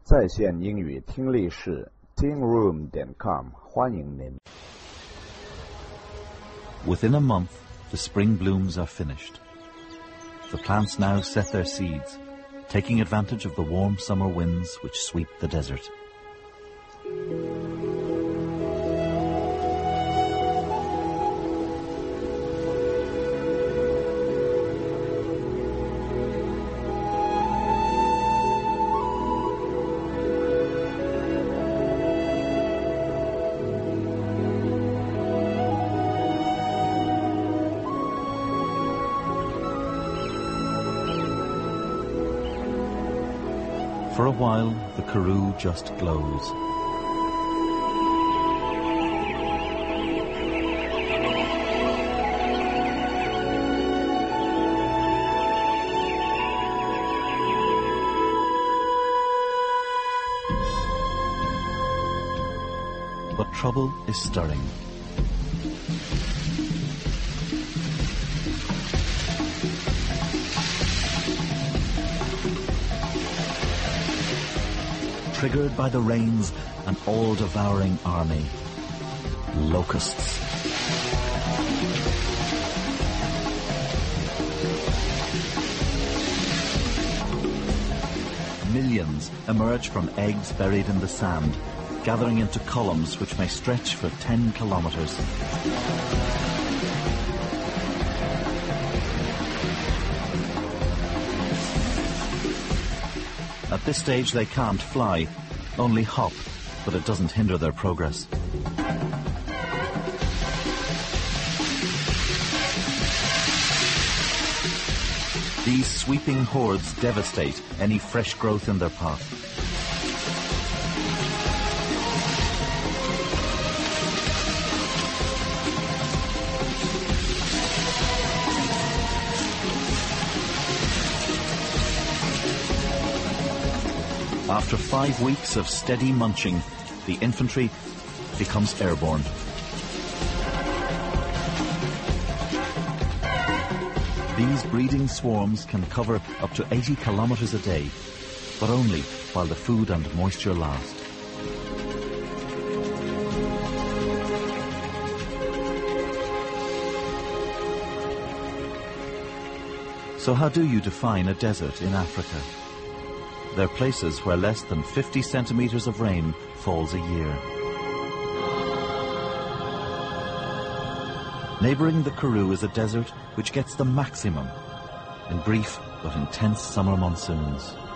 在线英语听力室 tingroom.com 欢迎您。 Within a month, the spring blooms are finished. The plants now set their seeds, taking advantage of the warm summer winds which sweep the desert. For a while, the Karoo just glows. But trouble is stirring. Triggered by the rains, an all-devouring army. Locusts. Millions emerge from eggs buried in the sand, gathering into columns which may stretch for 10 kilometers. At this stage they can't fly, only hop, but it doesn't hinder their progress. These sweeping hordes devastate any fresh growth in their path. After 5 weeks of steady munching, the infantry becomes airborne. These breeding swarms can cover up to 80 kilometers a day, but only while the food and moisture last. So how do you define a desert in Africa? There are places where less than 50 centimeters of rain falls a year. Neighboring the Karoo is a desert which gets the maximum in brief but intense summer monsoons.